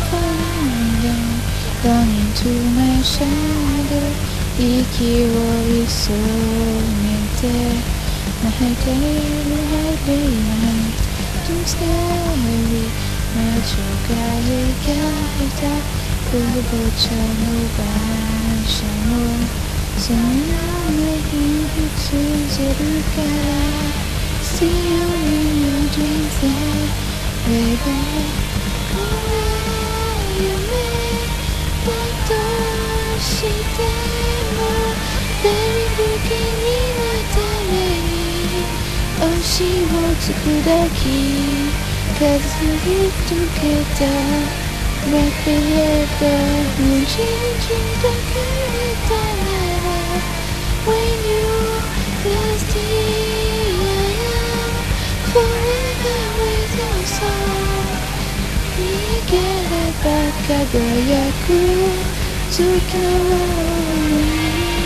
falling down, down into my shadow. 息を潜めて泣いている Happy night Don't stay 魔女が描いた空母茶の馬車もその上に映せるから See you in your dreams baby これ夢だとしても Baby 不気味なために星をつくだけ数えとけた Black forever 無事に抱かれたなら When you last day I am forever with your soul 逃げれば輝く月のように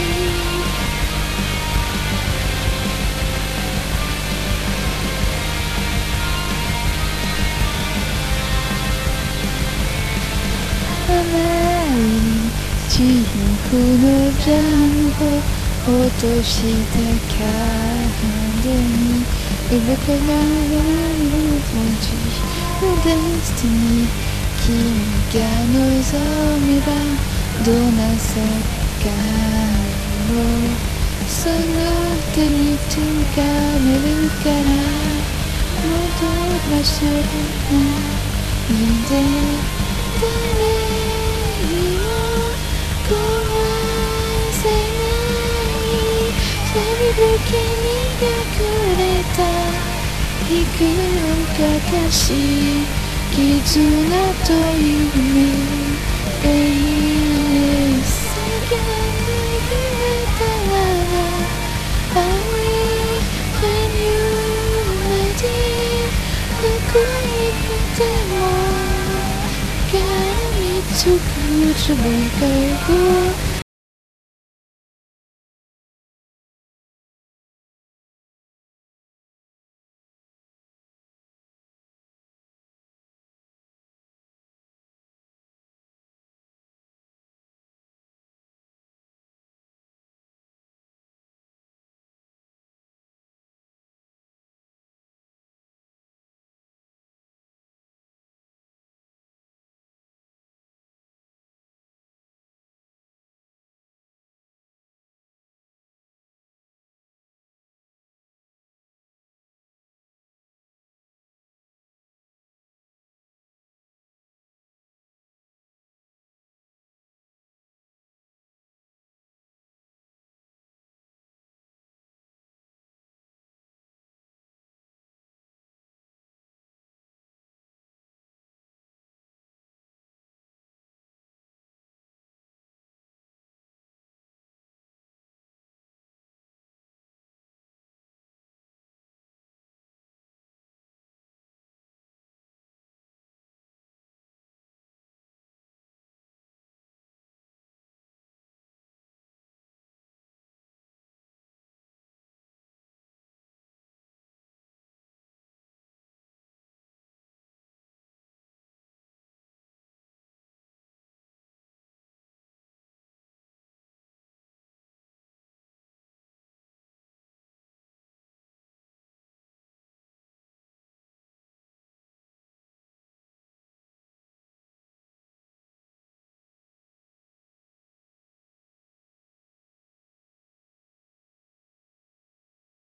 あまりにチームのジャンプを落としたカードに動かない文字のデスティニー君が望めばどなさかもその手につかめるから戻らせるないで誰にも壊せない闇ぶきに隠れた幾のかかし絆と夢永遠に叫んでくれたなら I when you ready どこに来てもつくつぶかい